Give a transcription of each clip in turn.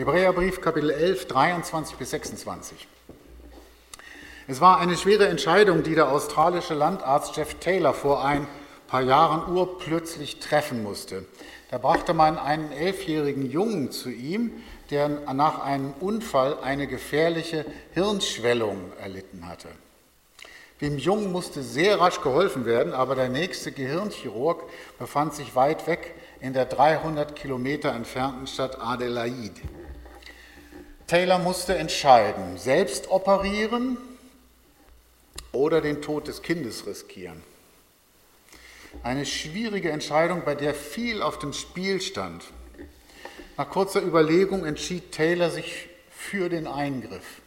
Hebräerbrief, Kapitel 11, 23 bis 26. Es war eine schwere Entscheidung, die der australische Landarzt Jeff Taylor vor ein paar Jahren urplötzlich treffen musste. Da brachte man einen 11-jährigen Jungen zu ihm, der nach einem Unfall eine gefährliche Hirnschwellung erlitten hatte. Dem Jungen musste sehr rasch geholfen werden, aber der nächste Gehirnchirurg befand sich weit weg in der 300 Kilometer entfernten Stadt Adelaide. Taylor musste entscheiden, selbst operieren oder den Tod des Kindes riskieren. Eine schwierige Entscheidung, bei der viel auf dem Spiel stand. Nach kurzer Überlegung entschied Taylor sich für den Eingriff.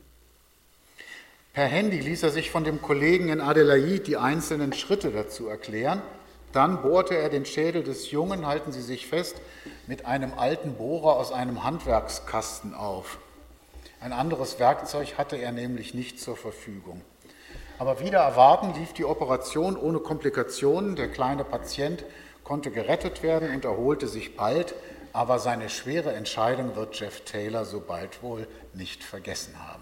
Per Handy ließ er sich von dem Kollegen in Adelaide die einzelnen Schritte dazu erklären. Dann bohrte er den Schädel des Jungen, halten Sie sich fest, mit einem alten Bohrer aus einem Handwerkskasten auf. Ein anderes Werkzeug hatte er nämlich nicht zur Verfügung. Aber wider Erwarten lief die Operation ohne Komplikationen. Der kleine Patient konnte gerettet werden und erholte sich bald, aber seine schwere Entscheidung wird Jeff Taylor so bald wohl nicht vergessen haben.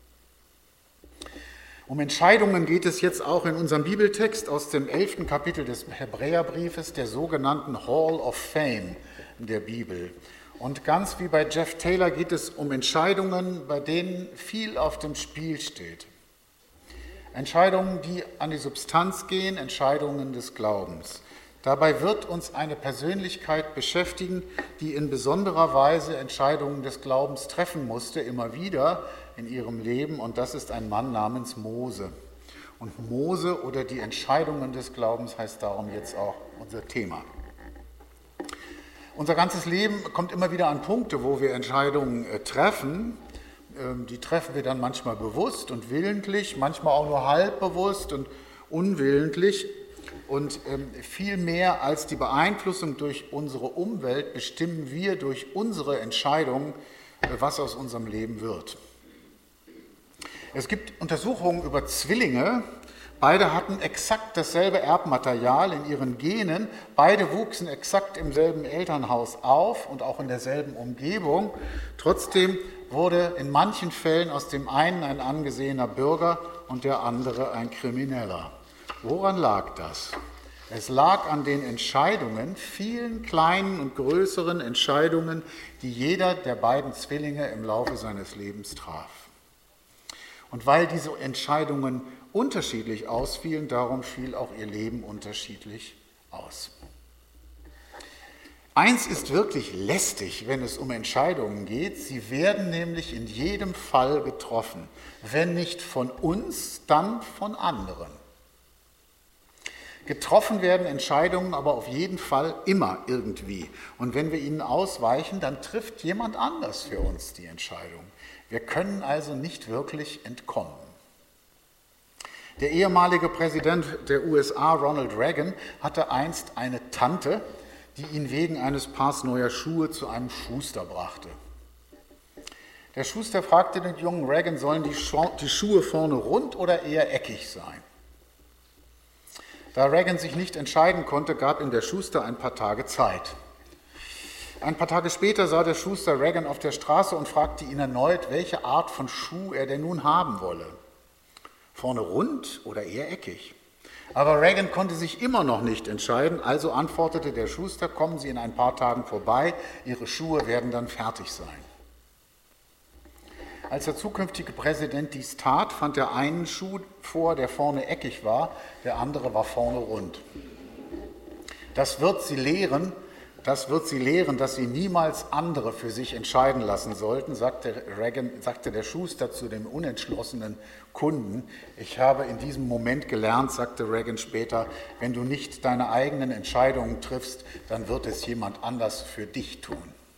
Um Entscheidungen geht es jetzt auch in unserem Bibeltext aus dem 11. Kapitel des Hebräerbriefes, der sogenannten Hall of Fame der Bibel. Und ganz wie bei Jeff Taylor geht es um Entscheidungen, bei denen viel auf dem Spiel steht. Entscheidungen, die an die Substanz gehen, Entscheidungen des Glaubens. Dabei wird uns eine Persönlichkeit beschäftigen, die in besonderer Weise Entscheidungen des Glaubens treffen musste, immer wieder in ihrem Leben, und das ist ein Mann namens Mose. Und Mose oder die Entscheidungen des Glaubens heißt darum jetzt auch unser Thema. Unser ganzes Leben kommt immer wieder an Punkte, wo wir Entscheidungen treffen. Die treffen wir dann manchmal bewusst und willentlich, manchmal auch nur halb bewusst und unwillentlich. Und viel mehr als die Beeinflussung durch unsere Umwelt bestimmen wir durch unsere Entscheidungen, was aus unserem Leben wird. Es gibt Untersuchungen über Zwillinge. Beide hatten exakt dasselbe Erbmaterial in ihren Genen. Beide wuchsen exakt im selben Elternhaus auf und auch in derselben Umgebung. Trotzdem wurde in manchen Fällen aus dem einen ein angesehener Bürger und der andere ein Krimineller. Woran lag das? Es lag an den Entscheidungen, vielen kleinen und größeren Entscheidungen, die jeder der beiden Zwillinge im Laufe seines Lebens traf. Und weil diese Entscheidungen unterschiedlich ausfielen, darum fiel auch ihr Leben unterschiedlich aus. Eins ist wirklich lästig, wenn es um Entscheidungen geht. Sie werden nämlich in jedem Fall getroffen. Wenn nicht von uns, dann von anderen. Getroffen werden Entscheidungen aber auf jeden Fall immer irgendwie. Und wenn wir ihnen ausweichen, dann trifft jemand anders für uns die Entscheidung. Wir können also nicht wirklich entkommen. Der ehemalige Präsident der USA, Ronald Reagan, hatte einst eine Tante, die ihn wegen eines Paars neuer Schuhe zu einem Schuster brachte. Der Schuster fragte den jungen Reagan, sollen die Schuhe vorne rund oder eher eckig sein? Da Reagan sich nicht entscheiden konnte, gab ihm der Schuster ein paar Tage Zeit. Ein paar Tage später sah der Schuster Reagan auf der Straße und fragte ihn erneut, welche Art von Schuh er denn nun haben wolle. Vorne rund oder eher eckig? Aber Reagan konnte sich immer noch nicht entscheiden, also antwortete der Schuster, kommen Sie in ein paar Tagen vorbei, Ihre Schuhe werden dann fertig sein. Als der zukünftige Präsident dies tat, fand er einen Schuh vor, der vorne eckig war, der andere war vorne rund. Das wird sie lehren, dass sie niemals andere für sich entscheiden lassen sollten, sagte der Schuster zu dem unentschlossenen Kunden. Ich habe in diesem Moment gelernt, sagte Reagan später, wenn du nicht deine eigenen Entscheidungen triffst, dann wird es jemand anders für dich tun.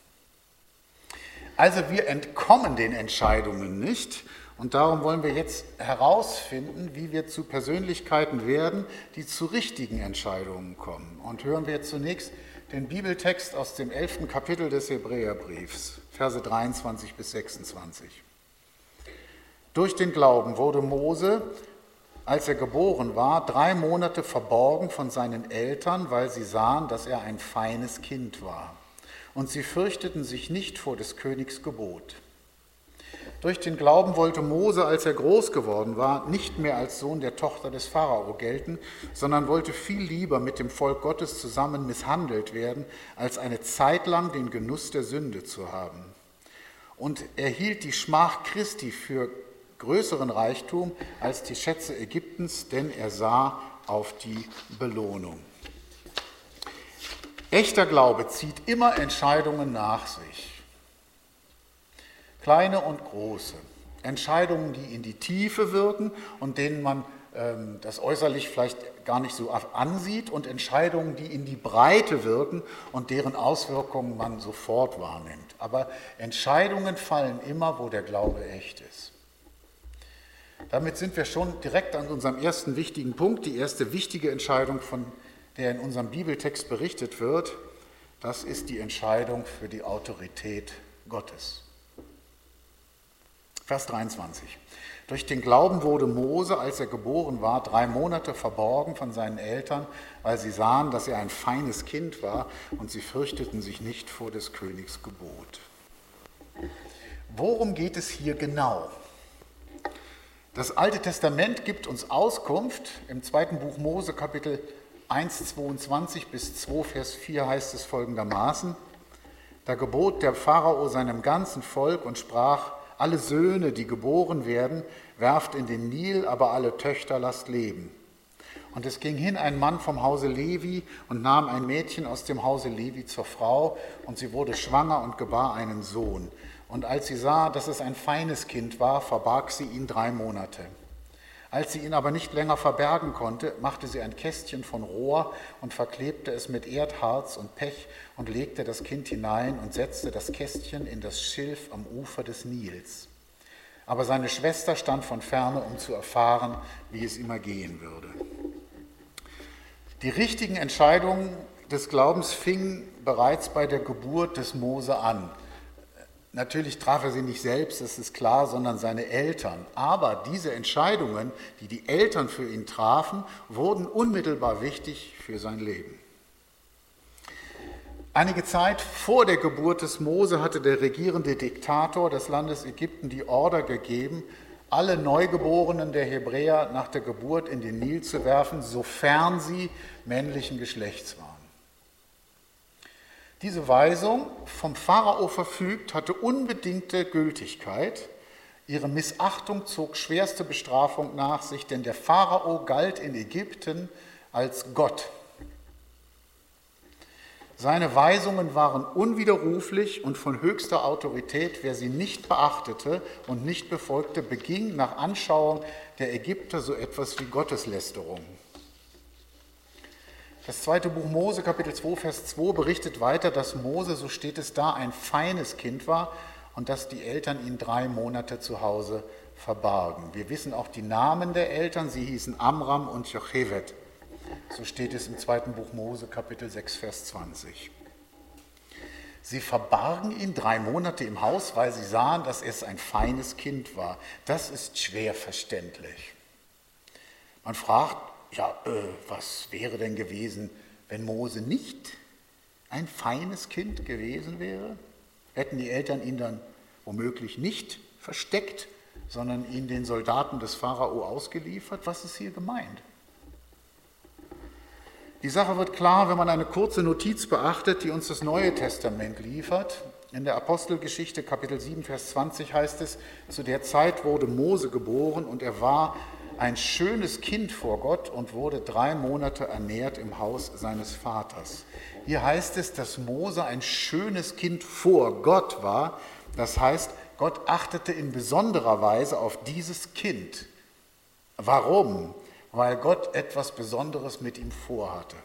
Also wir entkommen den Entscheidungen nicht und darum wollen wir jetzt herausfinden, wie wir zu Persönlichkeiten werden, die zu richtigen Entscheidungen kommen. Und hören wir zunächst den Bibeltext aus dem 11. Kapitel des Hebräerbriefs, Verse 23 bis 26. Durch den Glauben wurde Mose, als er geboren war, 3 Monate verborgen von seinen Eltern, weil sie sahen, dass er ein feines Kind war. und sie fürchteten sich nicht vor des Königs Gebot. Durch den Glauben wollte Mose, als er groß geworden war, nicht mehr als Sohn der Tochter des Pharao gelten, sondern wollte viel lieber mit dem Volk Gottes zusammen misshandelt werden, als eine Zeit lang den Genuss der Sünde zu haben. Und er hielt die Schmach Christi für größeren Reichtum als die Schätze Ägyptens, denn er sah auf die Belohnung. Echter Glaube zieht immer Entscheidungen nach sich. Kleine und große. Entscheidungen, die in die Tiefe wirken und denen man das äußerlich vielleicht gar nicht so ansieht, und Entscheidungen, die in die Breite wirken und deren Auswirkungen man sofort wahrnimmt. Aber Entscheidungen fallen immer, wo der Glaube echt ist. Damit sind wir schon direkt an unserem ersten wichtigen Punkt, die erste wichtige Entscheidung, von der in unserem Bibeltext berichtet wird. Das ist die Entscheidung für die Autorität Gottes. Vers 23. Durch den Glauben wurde Mose, als er geboren war, 3 Monate verborgen von seinen Eltern, weil sie sahen, dass er ein feines Kind war, und sie fürchteten sich nicht vor des Königs Gebot. Worum geht es hier genau? Das Alte Testament gibt uns Auskunft. Im 2. Buch Mose, Kapitel 1, 22 bis 2, Vers 4 heißt es folgendermaßen: Da gebot der Pharao seinem ganzen Volk und sprach: Alle Söhne, die geboren werden, werft in den Nil, aber alle Töchter lasst leben. Und es ging hin ein Mann vom Hause Levi und nahm ein Mädchen aus dem Hause Levi zur Frau, und sie wurde schwanger und gebar einen Sohn. Und als sie sah, dass es ein feines Kind war, verbarg sie ihn 3 Monate. Als sie ihn aber nicht länger verbergen konnte, machte sie ein Kästchen von Rohr und verklebte es mit Erdharz und Pech und legte das Kind hinein und setzte das Kästchen in das Schilf am Ufer des Nils. Aber seine Schwester stand von ferne, um zu erfahren, wie es ihm ergehen würde. Die richtigen Entscheidungen des Glaubens fingen bereits bei der Geburt des Mose an. Natürlich traf er sie nicht selbst, das ist klar, sondern seine Eltern. Aber diese Entscheidungen, die die Eltern für ihn trafen, wurden unmittelbar wichtig für sein Leben. Einige Zeit vor der Geburt des Mose hatte der regierende Diktator des Landes Ägypten die Order gegeben, alle Neugeborenen der Hebräer nach der Geburt in den Nil zu werfen, sofern sie männlichen Geschlechts waren. Diese Weisung, vom Pharao verfügt, hatte unbedingte Gültigkeit. Ihre Missachtung zog schwerste Bestrafung nach sich, denn der Pharao galt in Ägypten als Gott. Seine Weisungen waren unwiderruflich und von höchster Autorität. Wer sie nicht beachtete und nicht befolgte, beging nach Anschauung der Ägypter so etwas wie Gotteslästerung. Das 2. Buch Mose, Kapitel 2, Vers 2 berichtet weiter, dass Mose, so steht es da, ein feines Kind war und dass die Eltern ihn 3 Monate zu Hause verbargen. Wir wissen auch die Namen der Eltern, sie hießen Amram und Jochebed. So steht es im 2. Buch Mose, Kapitel 6, Vers 20. Sie verbargen ihn 3 Monate im Haus, weil sie sahen, dass es ein feines Kind war. Das ist schwer verständlich. Man fragt, was wäre denn gewesen, wenn Mose nicht ein feines Kind gewesen wäre? Hätten die Eltern ihn dann womöglich nicht versteckt, sondern ihn den Soldaten des Pharao ausgeliefert? Was ist hier gemeint? Die Sache wird klar, wenn man eine kurze Notiz beachtet, die uns das Neue Testament liefert. In der Apostelgeschichte Kapitel 7, Vers 20 heißt es: Zu der Zeit wurde Mose geboren und er war ein schönes Kind vor Gott und wurde 3 Monate ernährt im Haus seines Vaters. Hier heißt es, dass Mose ein schönes Kind vor Gott war. Das heißt, Gott achtete in besonderer Weise auf dieses Kind. Warum? Weil Gott etwas Besonderes mit ihm vorhatte.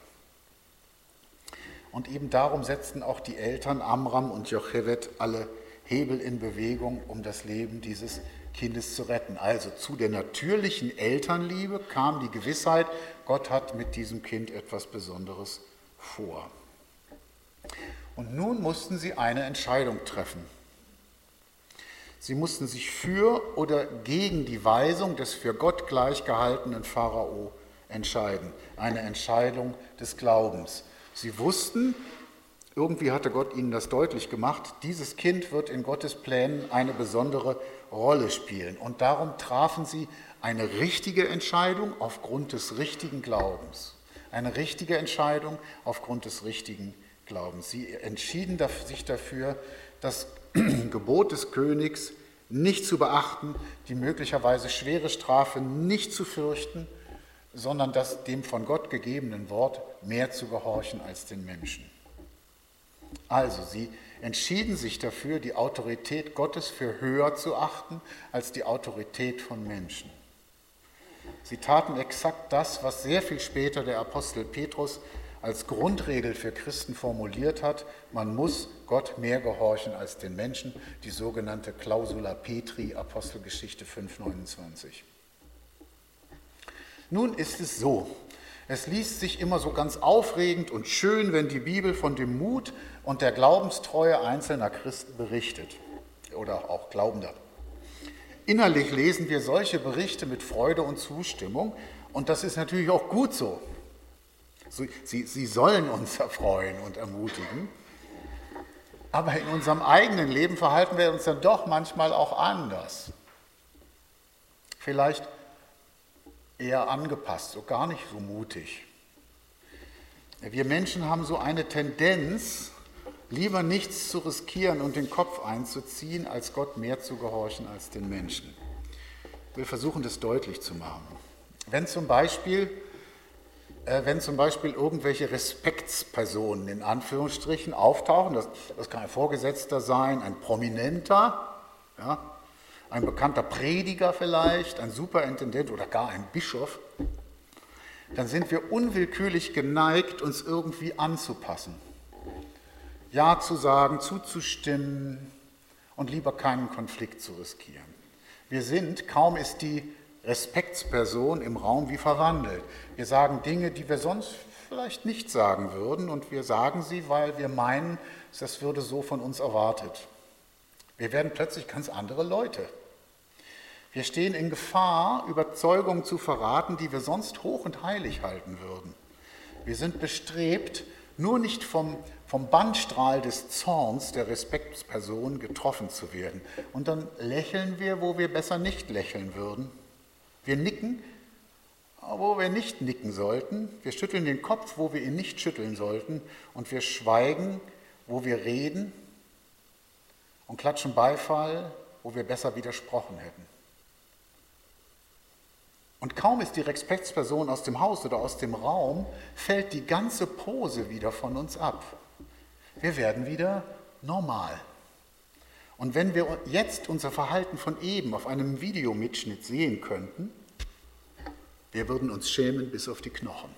Und eben darum setzten auch die Eltern Amram und Jochebed alle Hebel in Bewegung, um das Leben dieses Kindes zu retten. Also zu der natürlichen Elternliebe kam die Gewissheit, Gott hat mit diesem Kind etwas Besonderes vor. Und nun mussten sie eine Entscheidung treffen. Sie mussten sich für oder gegen die Weisung des für Gott gleichgehaltenen Pharao entscheiden. Eine Entscheidung des Glaubens. Sie wussten, Irgendwie hatte Gott ihnen das deutlich gemacht. Dieses Kind wird in Gottes Plänen eine besondere Rolle spielen. Und darum trafen sie eine richtige Entscheidung aufgrund des richtigen Glaubens. Eine richtige Entscheidung aufgrund des richtigen Glaubens. Sie entschieden sich dafür, das Gebot des Königs nicht zu beachten, die möglicherweise schwere Strafe nicht zu fürchten, sondern das dem von Gott gegebenen Wort mehr zu gehorchen als den Menschen. Also, sie entschieden sich dafür, die Autorität Gottes für höher zu achten als die Autorität von Menschen. Sie taten exakt das, was sehr viel später der Apostel Petrus als Grundregel für Christen formuliert hat: Man muss Gott mehr gehorchen als den Menschen, die sogenannte Clausula Petri, Apostelgeschichte 5,29. Nun ist es so, es liest sich immer so ganz aufregend und schön, wenn die Bibel von dem Mut und der Glaubenstreue einzelner Christen berichtet oder auch Glaubender. Innerlich lesen wir solche Berichte mit Freude und Zustimmung, und das ist natürlich auch gut so. Sie sollen uns erfreuen und ermutigen, aber in unserem eigenen Leben verhalten wir uns dann doch manchmal auch anders. Vielleicht eher angepasst, so gar nicht so mutig. Wir Menschen haben so eine Tendenz, lieber nichts zu riskieren und den Kopf einzuziehen, als Gott mehr zu gehorchen als den Menschen. Ich will versuchen, das deutlich zu machen. Wenn zum Beispiel irgendwelche Respektspersonen in Anführungsstrichen auftauchen, das kann ein Vorgesetzter sein, ein Prominenter, ja, ein bekannter Prediger vielleicht, ein Superintendent oder gar ein Bischof, dann sind wir unwillkürlich geneigt, uns irgendwie anzupassen. Ja zu sagen, zuzustimmen und lieber keinen Konflikt zu riskieren. Wir sind, kaum ist die Respektsperson im Raum, wie verwandelt. Wir sagen Dinge, die wir sonst vielleicht nicht sagen würden, und wir sagen sie, weil wir meinen, das würde so von uns erwartet. Wir werden plötzlich ganz andere Leute. Wir stehen in Gefahr, Überzeugungen zu verraten, die wir sonst hoch und heilig halten würden. Wir sind bestrebt, nur nicht vom Bannstrahl des Zorns der Respektsperson getroffen zu werden. Und dann lächeln wir, wo wir besser nicht lächeln würden. Wir nicken, wo wir nicht nicken sollten. Wir schütteln den Kopf, wo wir ihn nicht schütteln sollten. Und wir schweigen, wo wir reden, und klatschen Beifall, wo wir besser widersprochen hätten. Und kaum ist die Respektsperson aus dem Haus oder aus dem Raum, fällt die ganze Pose wieder von uns ab. Wir werden wieder normal. Und wenn wir jetzt unser Verhalten von eben auf einem Videomitschnitt sehen könnten, wir würden uns schämen bis auf die Knochen.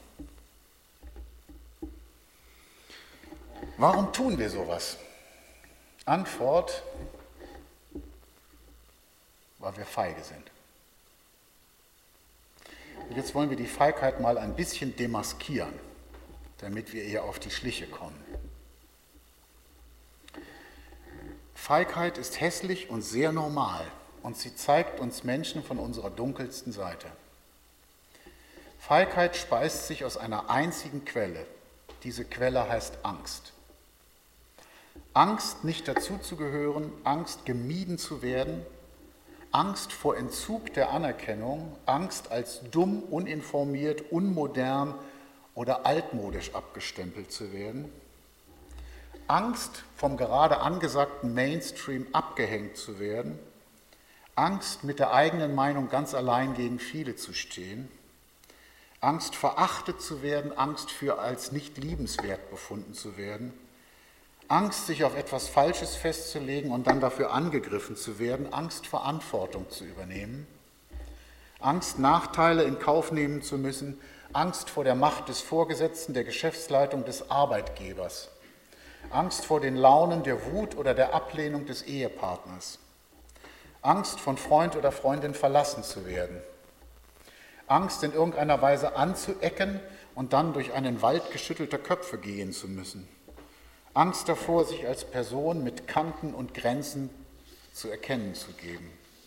Warum tun wir sowas? Antwort: weil wir feige sind. Und jetzt wollen wir die Feigheit mal ein bisschen demaskieren, damit wir ihr auf die Schliche kommen. Feigheit ist hässlich und sehr normal, und sie zeigt uns Menschen von unserer dunkelsten Seite. Feigheit speist sich aus einer einzigen Quelle. Diese Quelle heißt Angst. Angst, nicht dazuzugehören, Angst, gemieden zu werden, Angst vor Entzug der Anerkennung, Angst als dumm, uninformiert, unmodern oder altmodisch abgestempelt zu werden, Angst, vom gerade angesagten Mainstream abgehängt zu werden, Angst, mit der eigenen Meinung ganz allein gegen viele zu stehen, Angst, verachtet zu werden, Angst, für als nicht liebenswert befunden zu werden, Angst, sich auf etwas Falsches festzulegen und dann dafür angegriffen zu werden, Angst, Verantwortung zu übernehmen, Angst, Nachteile in Kauf nehmen zu müssen, Angst vor der Macht des Vorgesetzten, der Geschäftsleitung, des Arbeitgebers, Angst vor den Launen der Wut oder der Ablehnung des Ehepartners, Angst, von Freund oder Freundin verlassen zu werden, Angst, in irgendeiner Weise anzuecken und dann durch einen Wald geschüttelter Köpfe gehen zu müssen, Angst davor, sich als Person mit Kanten und Grenzen zu erkennen zu geben.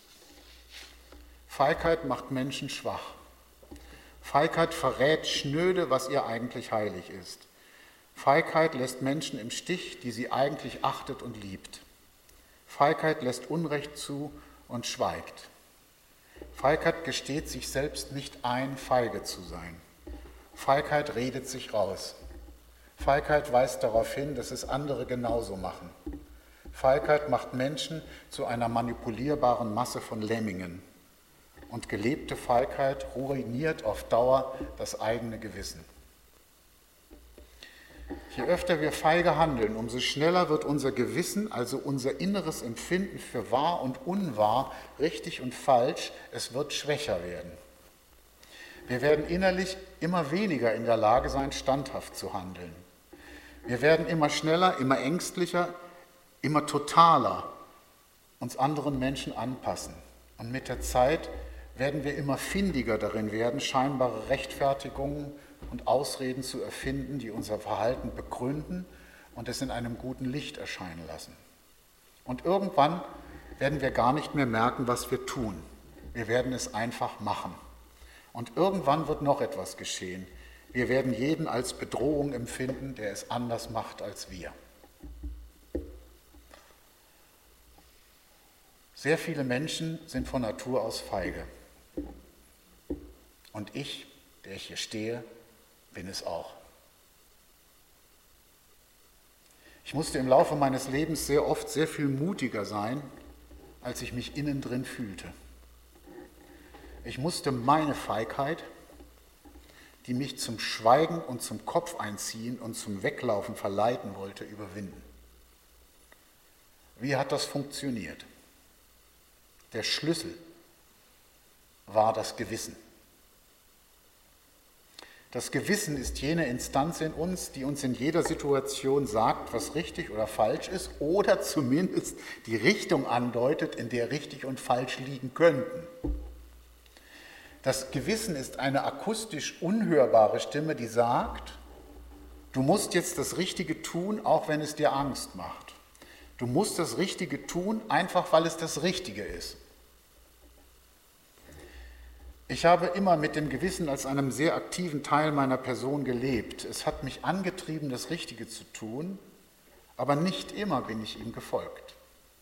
Feigheit macht Menschen schwach. Feigheit verrät schnöde, was ihr eigentlich heilig ist. Feigheit lässt Menschen im Stich, die sie eigentlich achtet und liebt. Feigheit lässt Unrecht zu und schweigt. Feigheit gesteht sich selbst nicht ein, feige zu sein. Feigheit redet sich raus. Feigheit weist darauf hin, dass es andere genauso machen. Feigheit macht Menschen zu einer manipulierbaren Masse von Lemmingen. Und gelebte Feigheit ruiniert auf Dauer das eigene Gewissen. Je öfter wir feige handeln, umso schneller wird unser Gewissen, also unser inneres Empfinden für wahr und unwahr, richtig und falsch, es wird schwächer werden. Wir werden innerlich immer weniger in der Lage sein, standhaft zu handeln. Wir werden immer schneller, immer ängstlicher, immer totaler uns anderen Menschen anpassen. Und mit der Zeit werden wir immer findiger darin werden, scheinbare Rechtfertigungen und Ausreden zu erfinden, die unser Verhalten begründen und es in einem guten Licht erscheinen lassen. Und irgendwann werden wir gar nicht mehr merken, was wir tun. Wir werden es einfach machen. Und irgendwann wird noch etwas geschehen. Wir werden jeden als Bedrohung empfinden, der es anders macht als wir. Sehr viele Menschen sind von Natur aus feige. Und ich, der ich hier stehe, bin es auch. Ich musste im Laufe meines Lebens sehr oft sehr viel mutiger sein, als ich mich innen drin fühlte. Ich musste meine Feigheit, die mich zum Schweigen und zum Kopf einziehen und zum Weglaufen verleiten wollte, überwinden. Wie hat das funktioniert? Der Schlüssel war das Gewissen. Das Gewissen ist jene Instanz in uns, die uns in jeder Situation sagt, was richtig oder falsch ist oder zumindest die Richtung andeutet, in der richtig und falsch liegen könnten. Das Gewissen ist eine akustisch unhörbare Stimme, die sagt, du musst jetzt das Richtige tun, auch wenn es dir Angst macht. Du musst das Richtige tun, einfach weil es das Richtige ist. Ich habe immer mit dem Gewissen als einem sehr aktiven Teil meiner Person gelebt. Es hat mich angetrieben, das Richtige zu tun, aber nicht immer bin ich ihm gefolgt.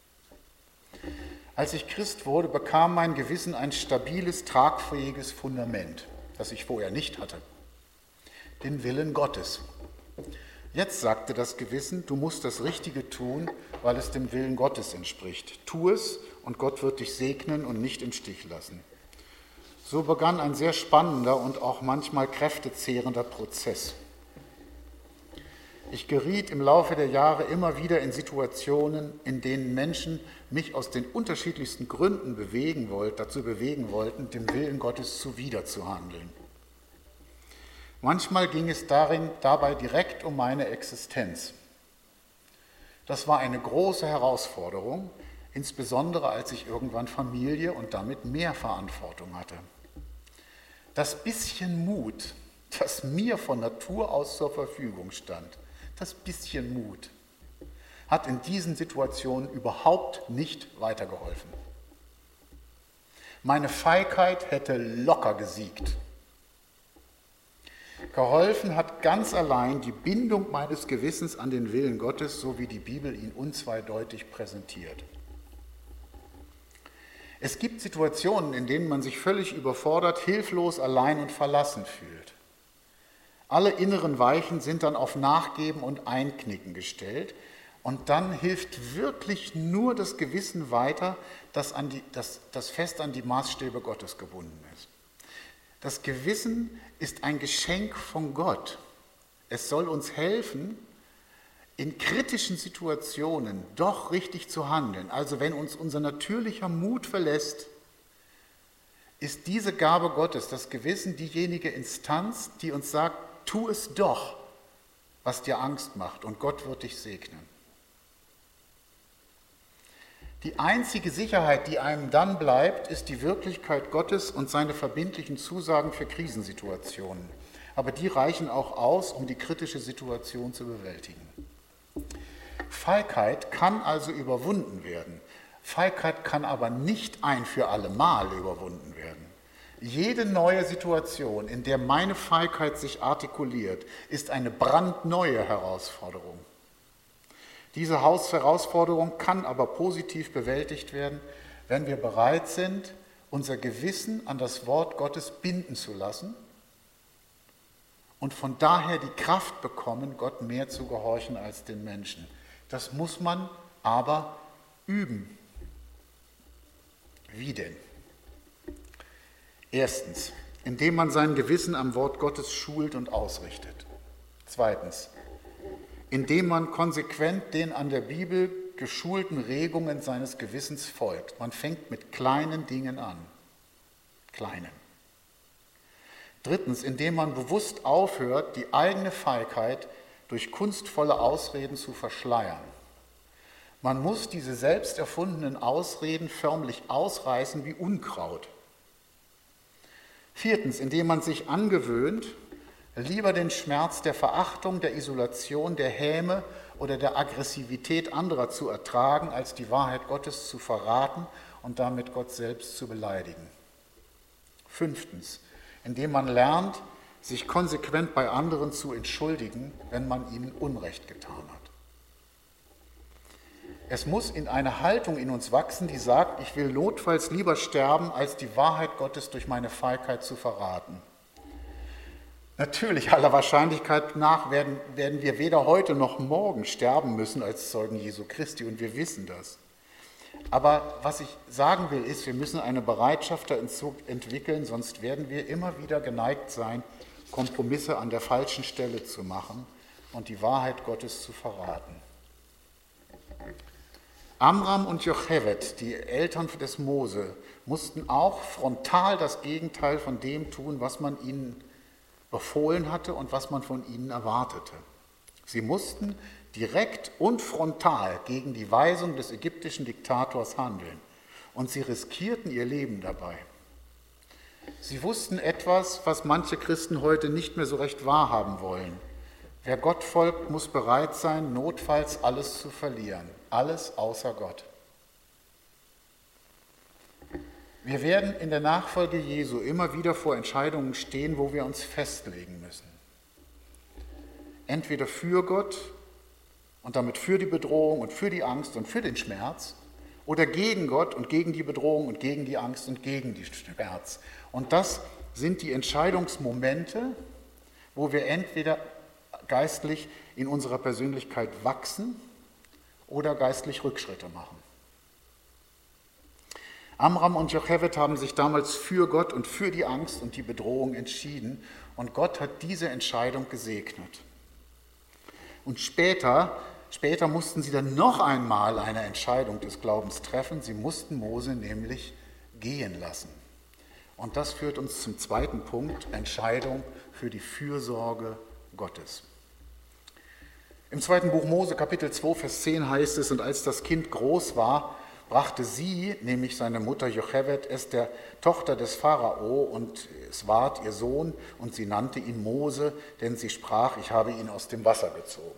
Als ich Christ wurde, bekam mein Gewissen ein stabiles, tragfähiges Fundament, das ich vorher nicht hatte. Den Willen Gottes. Jetzt sagte das Gewissen, du musst das Richtige tun, weil es dem Willen Gottes entspricht. Tu es und Gott wird dich segnen und nicht im Stich lassen. So begann ein sehr spannender und auch manchmal kräftezehrender Prozess. Ich geriet im Laufe der Jahre immer wieder in Situationen, in denen Menschen mich aus den unterschiedlichsten Gründen dazu bewegen wollten, dem Willen Gottes zuwider zu handeln. Manchmal ging es dabei direkt um meine Existenz. Das war eine große Herausforderung, insbesondere als ich irgendwann Familie und damit mehr Verantwortung hatte. Das bisschen Mut, das mir von Natur aus zur Verfügung stand, das bisschen Mut, hat in diesen Situationen überhaupt nicht weitergeholfen. Meine Feigheit hätte locker gesiegt. Geholfen hat ganz allein die Bindung meines Gewissens an den Willen Gottes, so wie die Bibel ihn unzweideutig präsentiert. Es gibt Situationen, in denen man sich völlig überfordert, hilflos, allein und verlassen fühlt. Alle inneren Weichen sind dann auf Nachgeben und Einknicken gestellt und dann hilft wirklich nur das Gewissen weiter, das fest an die Maßstäbe Gottes gebunden ist. Das Gewissen ist ein Geschenk von Gott. Es soll uns helfen, in kritischen Situationen doch richtig zu handeln. Also wenn uns unser natürlicher Mut verlässt, ist diese Gabe Gottes, das Gewissen, diejenige Instanz, die uns sagt, tu es doch, was dir Angst macht und Gott wird dich segnen. Die einzige Sicherheit, die einem dann bleibt, ist die Wirklichkeit Gottes und seine verbindlichen Zusagen für Krisensituationen. Aber die reichen auch aus, um die kritische Situation zu bewältigen. Feigheit kann also überwunden werden. Feigheit kann aber nicht ein für alle Mal überwunden werden. Jede neue Situation, in der meine Feigheit sich artikuliert, ist eine brandneue Herausforderung. Diese Herausforderung kann aber positiv bewältigt werden, wenn wir bereit sind, unser Gewissen an das Wort Gottes binden zu lassen und von daher die Kraft bekommen, Gott mehr zu gehorchen als den Menschen. Das muss man aber üben. Wie denn? Erstens, indem man sein Gewissen am Wort Gottes schult und ausrichtet. Zweitens, indem man konsequent den an der Bibel geschulten Regungen seines Gewissens folgt. Man fängt mit kleinen Dingen an. Kleinen. Drittens, indem man bewusst aufhört, die eigene Feigheit durch kunstvolle Ausreden zu verschleiern. Man muss diese selbst erfundenen Ausreden förmlich ausreißen wie Unkraut. Viertens, indem man sich angewöhnt, lieber den Schmerz der Verachtung, der Isolation, der Häme oder der Aggressivität anderer zu ertragen, als die Wahrheit Gottes zu verraten und damit Gott selbst zu beleidigen. Fünftens, indem man lernt, sich konsequent bei anderen zu entschuldigen, wenn man ihnen Unrecht getan hat. Es muss in eine Haltung in uns wachsen, die sagt, ich will notfalls lieber sterben, als die Wahrheit Gottes durch meine Feigheit zu verraten. Natürlich, aller Wahrscheinlichkeit nach werden wir weder heute noch morgen sterben müssen als Zeugen Jesu Christi und wir wissen das. Aber was ich sagen will, ist, wir müssen eine Bereitschaft dazu entwickeln, sonst werden wir immer wieder geneigt sein, Kompromisse an der falschen Stelle zu machen und die Wahrheit Gottes zu verraten. Amram und Jochevet, die Eltern des Mose, mussten auch frontal das Gegenteil von dem tun, was man ihnen befohlen hatte und was man von ihnen erwartete. Sie mussten direkt und frontal gegen die Weisung des ägyptischen Diktators handeln und sie riskierten ihr Leben dabei. Sie wussten etwas, was manche Christen heute nicht mehr so recht wahrhaben wollen. Wer Gott folgt, muss bereit sein, notfalls alles zu verlieren. Alles außer Gott. Wir werden in der Nachfolge Jesu immer wieder vor Entscheidungen stehen, wo wir uns festlegen müssen. Entweder für Gott und damit für die Bedrohung und für die Angst und für den Schmerz oder gegen Gott und gegen die Bedrohung und gegen die Angst und gegen den Schmerz. Und das sind die Entscheidungsmomente, wo wir entweder geistlich in unserer Persönlichkeit wachsen oder geistlich Rückschritte machen. Amram und Jochevet haben sich damals für Gott und für die Angst und die Bedrohung entschieden und Gott hat diese Entscheidung gesegnet. Und später mussten sie dann noch einmal eine Entscheidung des Glaubens treffen. Sie mussten Mose nämlich gehen lassen. Und das führt uns zum zweiten Punkt, Entscheidung für die Fürsorge Gottes. Im 2. Buch Mose, Kapitel 2, Vers 10 heißt es, und als das Kind groß war, brachte sie, nämlich seine Mutter Jochevet, es der Tochter des Pharao, und es ward ihr Sohn, und sie nannte ihn Mose, denn sie sprach, ich habe ihn aus dem Wasser gezogen.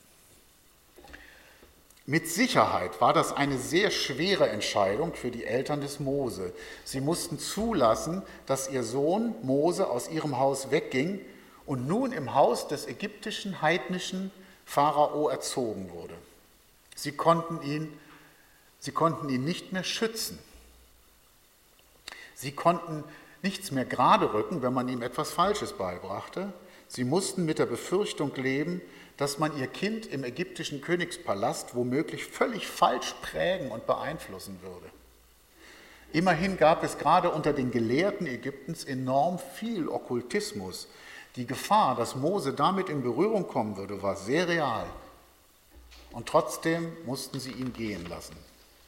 Mit Sicherheit war das eine sehr schwere Entscheidung für die Eltern des Mose. Sie mussten zulassen, dass ihr Sohn Mose aus ihrem Haus wegging und nun im Haus des ägyptischen heidnischen Pharao erzogen wurde. Sie konnten ihn nicht mehr schützen. Sie konnten nichts mehr gerade rücken, wenn man ihm etwas Falsches beibrachte. Sie mussten mit der Befürchtung leben, dass man ihr Kind im ägyptischen Königspalast womöglich völlig falsch prägen und beeinflussen würde. Immerhin gab es gerade unter den Gelehrten Ägyptens enorm viel Okkultismus. Die Gefahr, dass Mose damit in Berührung kommen würde, war sehr real. Und trotzdem mussten sie ihn gehen lassen.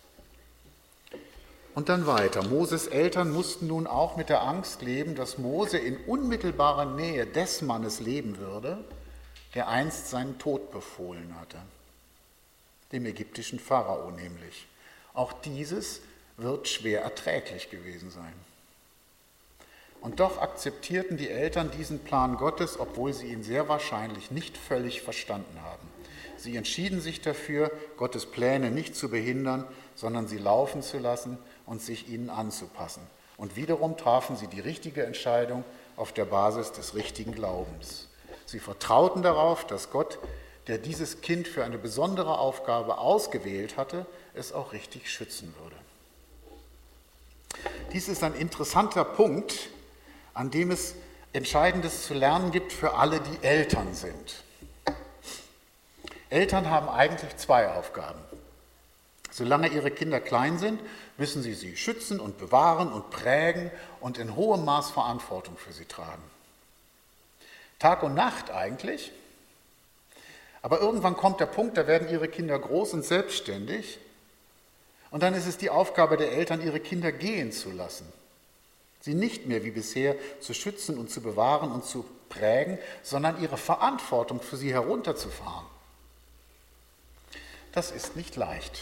Und dann weiter. Moses Eltern mussten nun auch mit der Angst leben, dass Mose in unmittelbarer Nähe des Mannes leben würde, der einst seinen Tod befohlen hatte, dem ägyptischen Pharao nämlich. Auch dieses wird schwer erträglich gewesen sein. Und doch akzeptierten die Eltern diesen Plan Gottes, obwohl sie ihn sehr wahrscheinlich nicht völlig verstanden haben. Sie entschieden sich dafür, Gottes Pläne nicht zu behindern, sondern sie laufen zu lassen und sich ihnen anzupassen. Und wiederum trafen sie die richtige Entscheidung auf der Basis des richtigen Glaubens. Sie vertrauten darauf, dass Gott, der dieses Kind für eine besondere Aufgabe ausgewählt hatte, es auch richtig schützen würde. Dies ist ein interessanter Punkt, an dem es Entscheidendes zu lernen gibt für alle, die Eltern sind. Eltern haben eigentlich zwei Aufgaben. Solange ihre Kinder klein sind, müssen sie sie schützen und bewahren und prägen und in hohem Maß Verantwortung für sie tragen. Tag und Nacht eigentlich. Aber irgendwann kommt der Punkt, da werden ihre Kinder groß und selbstständig. Und dann ist es die Aufgabe der Eltern, ihre Kinder gehen zu lassen. Sie nicht mehr wie bisher zu schützen und zu bewahren und zu prägen, sondern ihre Verantwortung für sie herunterzufahren. Das ist nicht leicht.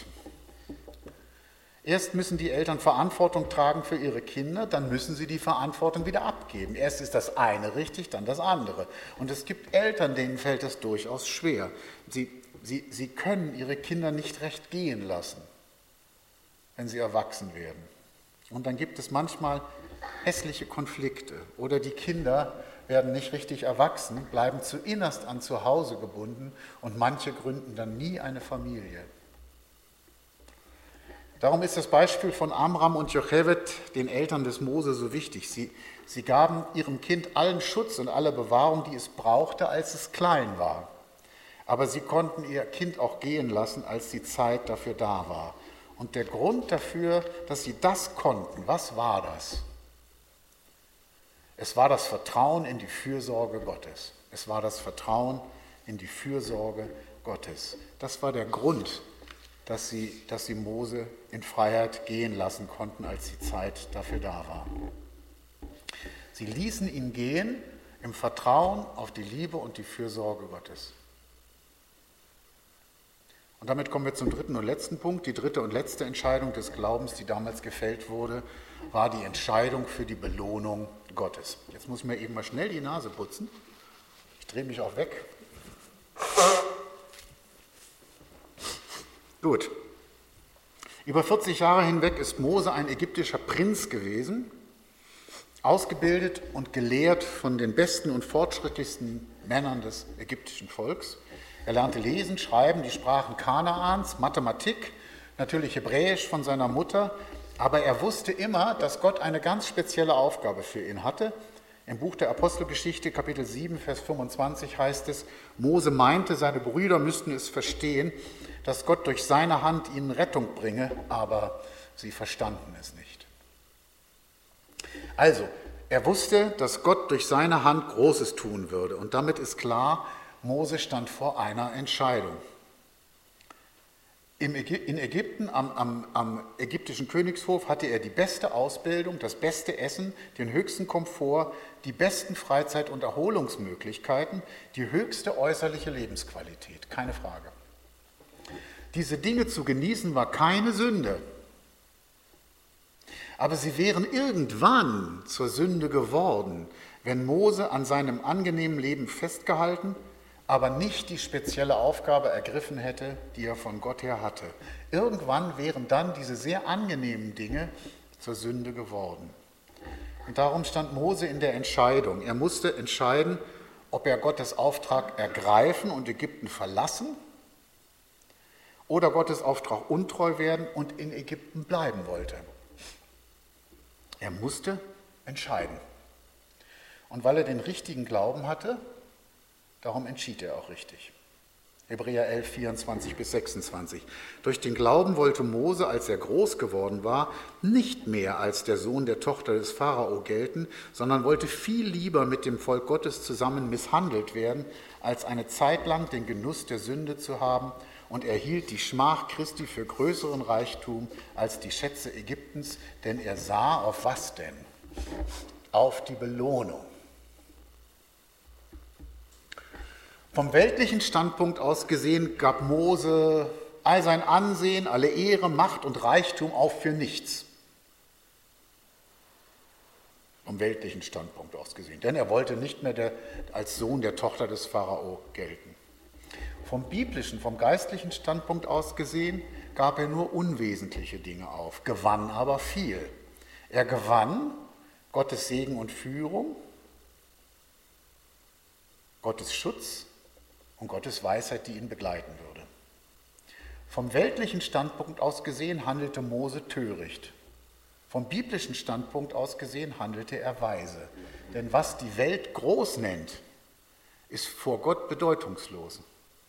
Erst müssen die Eltern Verantwortung tragen für ihre Kinder, dann müssen sie die Verantwortung wieder abgeben. Erst ist das eine richtig, dann das andere. Und es gibt Eltern, denen fällt es durchaus schwer. Sie können ihre Kinder nicht recht gehen lassen, wenn sie erwachsen werden. Und dann gibt es manchmal hässliche Konflikte oder die Kinder werden nicht richtig erwachsen, bleiben zu innerst an zu Hause gebunden und manche gründen dann nie eine Familie. Darum ist das Beispiel von Amram und Jochebed, den Eltern des Mose, so wichtig. Sie gaben ihrem Kind allen Schutz und alle Bewahrung, die es brauchte, als es klein war. Aber sie konnten ihr Kind auch gehen lassen, als die Zeit dafür da war. Und der Grund dafür, dass sie das konnten, was war das? Es war das Vertrauen in die Fürsorge Gottes. Es war das Vertrauen in die Fürsorge Gottes. Das war der Grund, dass sie Mose in Freiheit gehen lassen konnten, als die Zeit dafür da war. Sie ließen ihn gehen im Vertrauen auf die Liebe und die Fürsorge Gottes. Und damit kommen wir zum dritten und letzten Punkt. Die dritte und letzte Entscheidung des Glaubens, die damals gefällt wurde, war die Entscheidung für die Belohnung Gottes. Jetzt muss ich mir eben mal schnell die Nase putzen. Ich drehe mich auch weg. Gut. Über 40 Jahre hinweg ist Mose ein ägyptischer Prinz gewesen, ausgebildet und gelehrt von den besten und fortschrittlichsten Männern des ägyptischen Volks. Er lernte lesen, schreiben, die Sprachen Kanaans, Mathematik, natürlich Hebräisch von seiner Mutter, aber er wusste immer, dass Gott eine ganz spezielle Aufgabe für ihn hatte. Im Buch der Apostelgeschichte, Kapitel 7, Vers 25 heißt es, Mose meinte, seine Brüder müssten es verstehen, dass Gott durch seine Hand ihnen Rettung bringe, aber sie verstanden es nicht. Also, er wusste, dass Gott durch seine Hand Großes tun würde. Und damit ist klar, Mose stand vor einer Entscheidung. In Ägypten, am ägyptischen Königshof, hatte er die beste Ausbildung, das beste Essen, den höchsten Komfort, die besten Freizeit- und Erholungsmöglichkeiten, die höchste äußerliche Lebensqualität, keine Frage. Diese Dinge zu genießen war keine Sünde. Aber sie wären irgendwann zur Sünde geworden, wenn Mose an seinem angenehmen Leben festgehalten, aber nicht die spezielle Aufgabe ergriffen hätte, die er von Gott her hatte. Irgendwann wären dann diese sehr angenehmen Dinge zur Sünde geworden. Und darum stand Mose in der Entscheidung. Er musste entscheiden, ob er Gottes Auftrag ergreifen und Ägypten verlassen oder Gottes Auftrag untreu werden und in Ägypten bleiben wollte. Er musste entscheiden. Und weil er den richtigen Glauben hatte, darum entschied er auch richtig. Hebräer 11, 24 bis 26. Durch den Glauben wollte Mose, als er groß geworden war, nicht mehr als der Sohn der Tochter des Pharao gelten, sondern wollte viel lieber mit dem Volk Gottes zusammen misshandelt werden, als eine Zeit lang den Genuss der Sünde zu haben, und er hielt die Schmach Christi für größeren Reichtum als die Schätze Ägyptens, denn er sah auf was denn? Auf die Belohnung. Vom weltlichen Standpunkt aus gesehen gab Mose all sein Ansehen, alle Ehre, Macht und Reichtum auf für nichts. Vom weltlichen Standpunkt aus gesehen. Denn er wollte nicht mehr als Sohn der Tochter des Pharao gelten. Vom biblischen, vom geistlichen Standpunkt aus gesehen, gab er nur unwesentliche Dinge auf, gewann aber viel. Er gewann Gottes Segen und Führung, Gottes Schutz und Gottes Weisheit, die ihn begleiten würde. Vom weltlichen Standpunkt aus gesehen handelte Mose töricht. Vom biblischen Standpunkt aus gesehen handelte er weise. Denn was die Welt groß nennt, ist vor Gott bedeutungslos.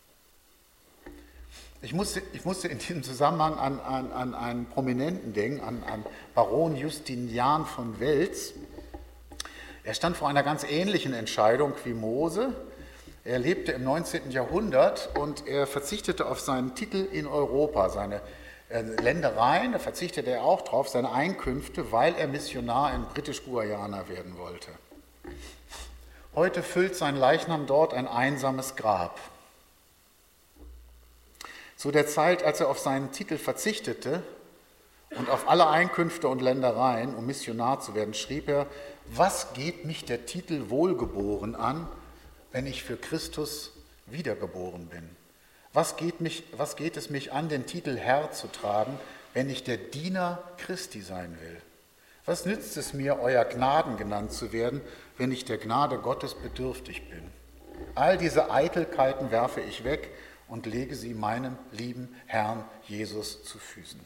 Ich musste in diesem Zusammenhang an einen Prominenten denken, an Baron Justinian von Welz. Er stand vor einer ganz ähnlichen Entscheidung wie Mose. Er lebte im 19. Jahrhundert und er verzichtete auf seinen Titel in Europa, seine Ländereien, da verzichtete er auch drauf, seine Einkünfte, weil er Missionar in Britisch-Guayana werden wollte. Heute füllt sein Leichnam dort ein einsames Grab. Zu der Zeit, als er auf seinen Titel verzichtete und auf alle Einkünfte und Ländereien, um Missionar zu werden, schrieb er: Was geht mich der Titel Wohlgeboren an, wenn ich für Christus wiedergeboren bin? Was geht es mich an, den Titel Herr zu tragen, wenn ich der Diener Christi sein will? Was nützt es mir, euer Gnaden genannt zu werden, wenn ich der Gnade Gottes bedürftig bin? All diese Eitelkeiten werfe ich weg und lege sie meinem lieben Herrn Jesus zu Füßen.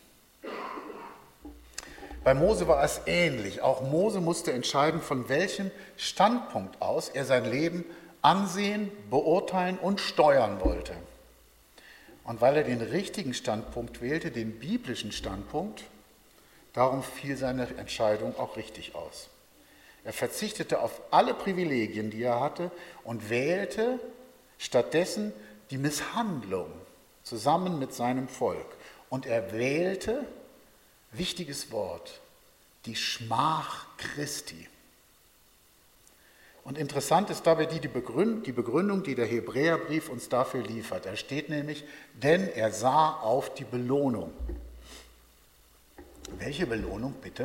Bei Mose war es ähnlich. Auch Mose musste entscheiden, von welchem Standpunkt aus er sein Leben ansehen, beurteilen und steuern wollte. Und weil er den richtigen Standpunkt wählte, den biblischen Standpunkt, darum fiel seine Entscheidung auch richtig aus. Er verzichtete auf alle Privilegien, die er hatte, und wählte stattdessen die Misshandlung zusammen mit seinem Volk. Und er wählte, wichtiges Wort, die Schmach Christi. Und interessant ist dabei die Begründung, die der Hebräerbrief uns dafür liefert. Da steht nämlich, denn er sah auf die Belohnung. Welche Belohnung bitte?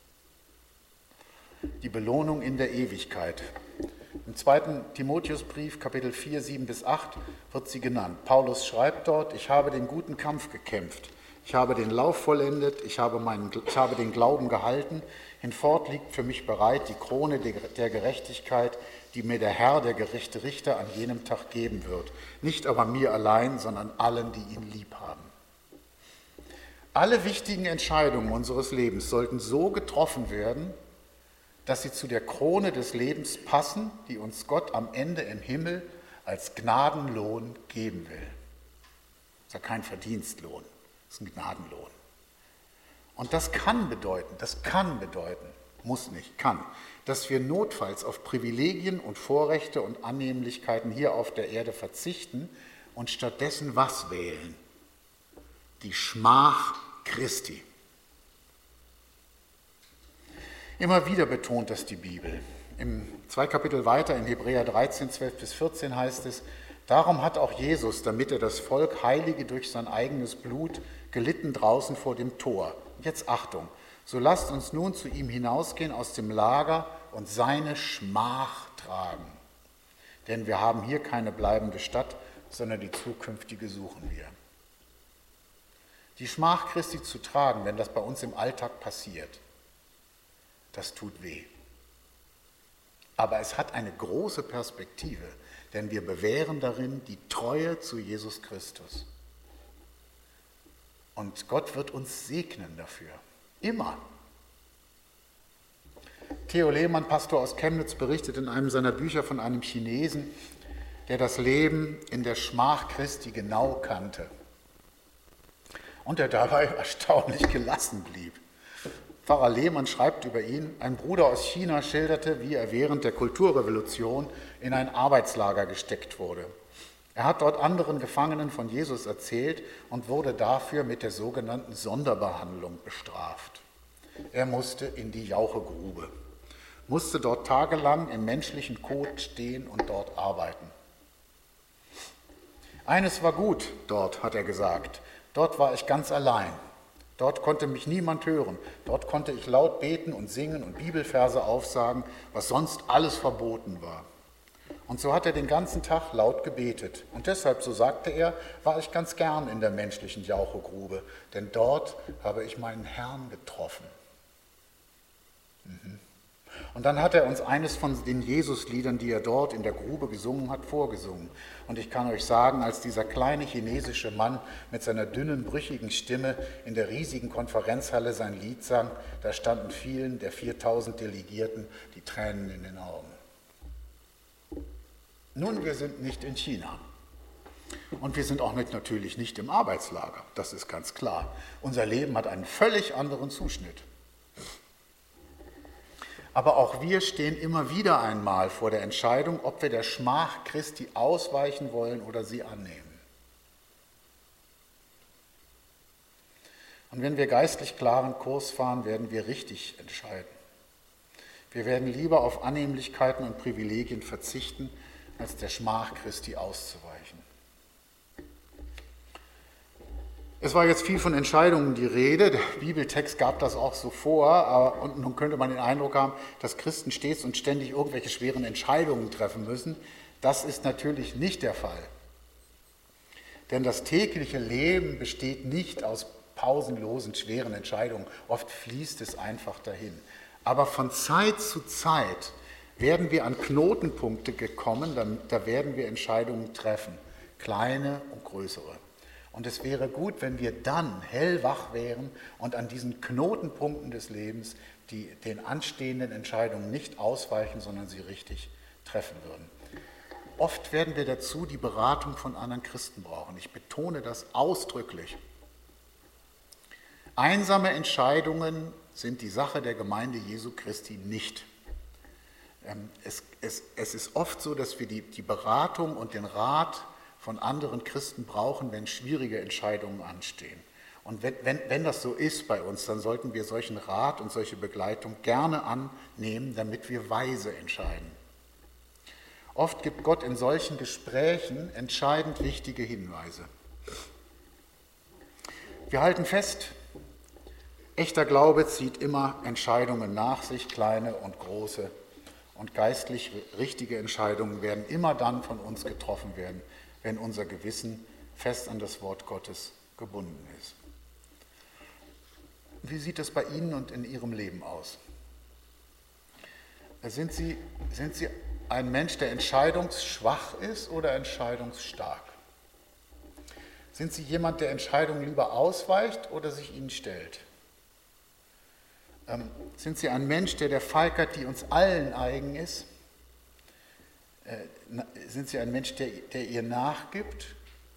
Die Belohnung in der Ewigkeit. Im 2. Timotheusbrief, Kapitel 4, 7-8 wird sie genannt. Paulus schreibt dort: Ich habe den guten Kampf gekämpft, ich habe den Lauf vollendet, ich habe den Glauben gehalten. Hinfort liegt für mich bereit die Krone der Gerechtigkeit, die mir der Herr, der gerechte Richter, an jenem Tag geben wird. Nicht aber mir allein, sondern allen, die ihn lieb haben. Alle wichtigen Entscheidungen unseres Lebens sollten so getroffen werden, dass sie zu der Krone des Lebens passen, die uns Gott am Ende im Himmel als Gnadenlohn geben will. Das ist ja kein Verdienstlohn, das ist ein Gnadenlohn. Und das kann bedeuten, muss nicht, kann, dass wir notfalls auf Privilegien und Vorrechte und Annehmlichkeiten hier auf der Erde verzichten und stattdessen was wählen? Die Schmach Christi. Immer wieder betont das die Bibel. Im 2 Kapitel weiter, in Hebräer 13, 12-14 heißt es: Darum hat auch Jesus, damit er das Volk heilige durch sein eigenes Blut, gelitten draußen vor dem Tor. Jetzt Achtung, so lasst uns nun zu ihm hinausgehen aus dem Lager und seine Schmach tragen. Denn wir haben hier keine bleibende Stadt, sondern die zukünftige suchen wir. Die Schmach Christi zu tragen, wenn das bei uns im Alltag passiert, das tut weh. Aber es hat eine große Perspektive, denn wir bewähren darin die Treue zu Jesus Christus. Und Gott wird uns segnen dafür. Immer. Theo Lehmann, Pastor aus Chemnitz, berichtet in einem seiner Bücher von einem Chinesen, der das Leben in der Schmach Christi genau kannte und der dabei erstaunlich gelassen blieb. Pfarrer Lehmann schreibt über ihn: Ein Bruder aus China schilderte, wie er während der Kulturrevolution in ein Arbeitslager gesteckt wurde. Er hat dort anderen Gefangenen von Jesus erzählt und wurde dafür mit der sogenannten Sonderbehandlung bestraft. Er musste in die Jauchegrube, musste dort tagelang im menschlichen Kot stehen und dort arbeiten. Eines war gut dort, hat er gesagt. Dort war ich ganz allein. Dort konnte mich niemand hören. Dort konnte ich laut beten und singen und Bibelverse aufsagen, was sonst alles verboten war. Und so hat er den ganzen Tag laut gebetet. Und deshalb, so sagte er, war ich ganz gern in der menschlichen Jauchegrube, denn dort habe ich meinen Herrn getroffen. Und dann hat er uns eines von den Jesusliedern, die er dort in der Grube gesungen hat, vorgesungen. Und ich kann euch sagen, als dieser kleine chinesische Mann mit seiner dünnen, brüchigen Stimme in der riesigen Konferenzhalle sein Lied sang, da standen vielen der 4000 Delegierten die Tränen in den Augen. Nun, wir sind nicht in China. Und wir sind auch natürlich nicht im Arbeitslager, das ist ganz klar. Unser Leben hat einen völlig anderen Zuschnitt. Aber auch wir stehen immer wieder einmal vor der Entscheidung, ob wir der Schmach Christi ausweichen wollen oder sie annehmen. Und wenn wir geistlich klaren Kurs fahren, werden wir richtig entscheiden. Wir werden lieber auf Annehmlichkeiten und Privilegien verzichten, als der Schmach Christi auszuweichen. Es war jetzt viel von Entscheidungen die Rede, der Bibeltext gab das auch so vor, und nun könnte man den Eindruck haben, dass Christen stets und ständig irgendwelche schweren Entscheidungen treffen müssen. Das ist natürlich nicht der Fall. Denn das tägliche Leben besteht nicht aus pausenlosen, schweren Entscheidungen. Oft fließt es einfach dahin. Aber von Zeit zu Zeit werden wir an Knotenpunkte gekommen, da werden wir Entscheidungen treffen, kleine und größere. Und es wäre gut, wenn wir dann hellwach wären und an diesen Knotenpunkten des Lebens den anstehenden Entscheidungen nicht ausweichen, sondern sie richtig treffen würden. Oft werden wir dazu die Beratung von anderen Christen brauchen. Ich betone das ausdrücklich. Einsame Entscheidungen sind die Sache der Gemeinde Jesu Christi nicht. Es ist oft so, dass wir die Beratung und den Rat von anderen Christen brauchen, wenn schwierige Entscheidungen anstehen. Und wenn das so ist bei uns, dann sollten wir solchen Rat und solche Begleitung gerne annehmen, damit wir weise entscheiden. Oft gibt Gott in solchen Gesprächen entscheidend wichtige Hinweise. Wir halten fest, echter Glaube zieht immer Entscheidungen nach sich, kleine und große. Und geistlich richtige Entscheidungen werden immer dann von uns getroffen werden, wenn unser Gewissen fest an das Wort Gottes gebunden ist. Wie sieht es bei Ihnen und in Ihrem Leben aus? Sind Sie ein Mensch, der entscheidungsschwach ist oder entscheidungsstark? Sind Sie jemand, der Entscheidungen lieber ausweicht oder sich ihnen stellt? Sind Sie ein Mensch, der Feigheit, die uns allen eigen ist? Sind Sie ein Mensch, der ihr nachgibt?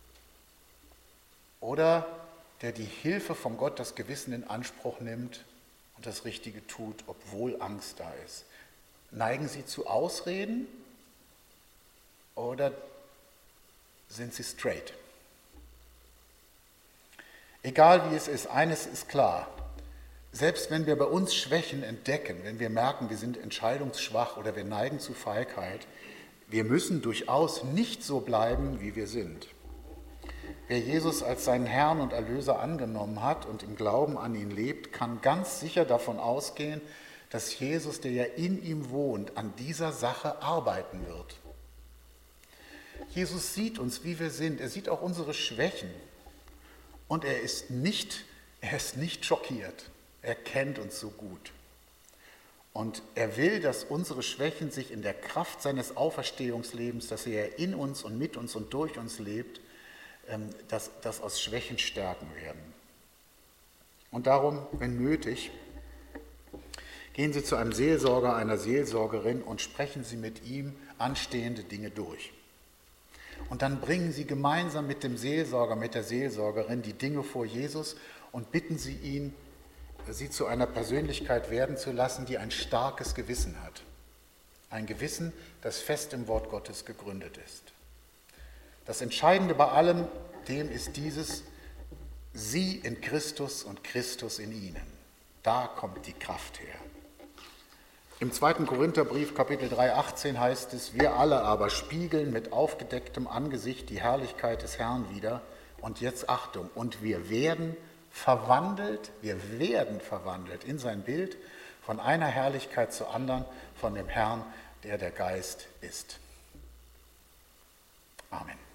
Oder der die Hilfe von Gott, das Gewissen in Anspruch nimmt und das Richtige tut, obwohl Angst da ist? Neigen Sie zu Ausreden oder sind Sie straight? Egal wie es ist, eines ist klar. Selbst wenn wir bei uns Schwächen entdecken, wenn wir merken, wir sind entscheidungsschwach oder wir neigen zu Feigheit, wir müssen durchaus nicht so bleiben, wie wir sind. Wer Jesus als seinen Herrn und Erlöser angenommen hat und im Glauben an ihn lebt, kann ganz sicher davon ausgehen, dass Jesus, der ja in ihm wohnt, an dieser Sache arbeiten wird. Jesus sieht uns, wie wir sind. Er sieht auch unsere Schwächen. Und er ist nicht schockiert. Er kennt uns so gut. Und er will, dass unsere Schwächen sich in der Kraft seines Auferstehungslebens, dass er in uns und mit uns und durch uns lebt, dass aus Schwächen Stärken werden. Und darum, wenn nötig, gehen Sie zu einem Seelsorger, einer Seelsorgerin und sprechen Sie mit ihm anstehende Dinge durch. Und dann bringen Sie gemeinsam mit dem Seelsorger, mit der Seelsorgerin die Dinge vor Jesus und bitten Sie ihn, sie zu einer Persönlichkeit werden zu lassen, die ein starkes Gewissen hat. Ein Gewissen, das fest im Wort Gottes gegründet ist. Das Entscheidende bei allem dem ist dieses: Sie in Christus und Christus in ihnen. Da kommt die Kraft her. Im 2. Korintherbrief, Kapitel 3, 18 heißt es: Wir alle aber spiegeln mit aufgedecktem Angesicht die Herrlichkeit des Herrn wider. Und jetzt Achtung, und wir werden verwandelt in sein Bild, von einer Herrlichkeit zur anderen, von dem Herrn, der der Geist ist. Amen.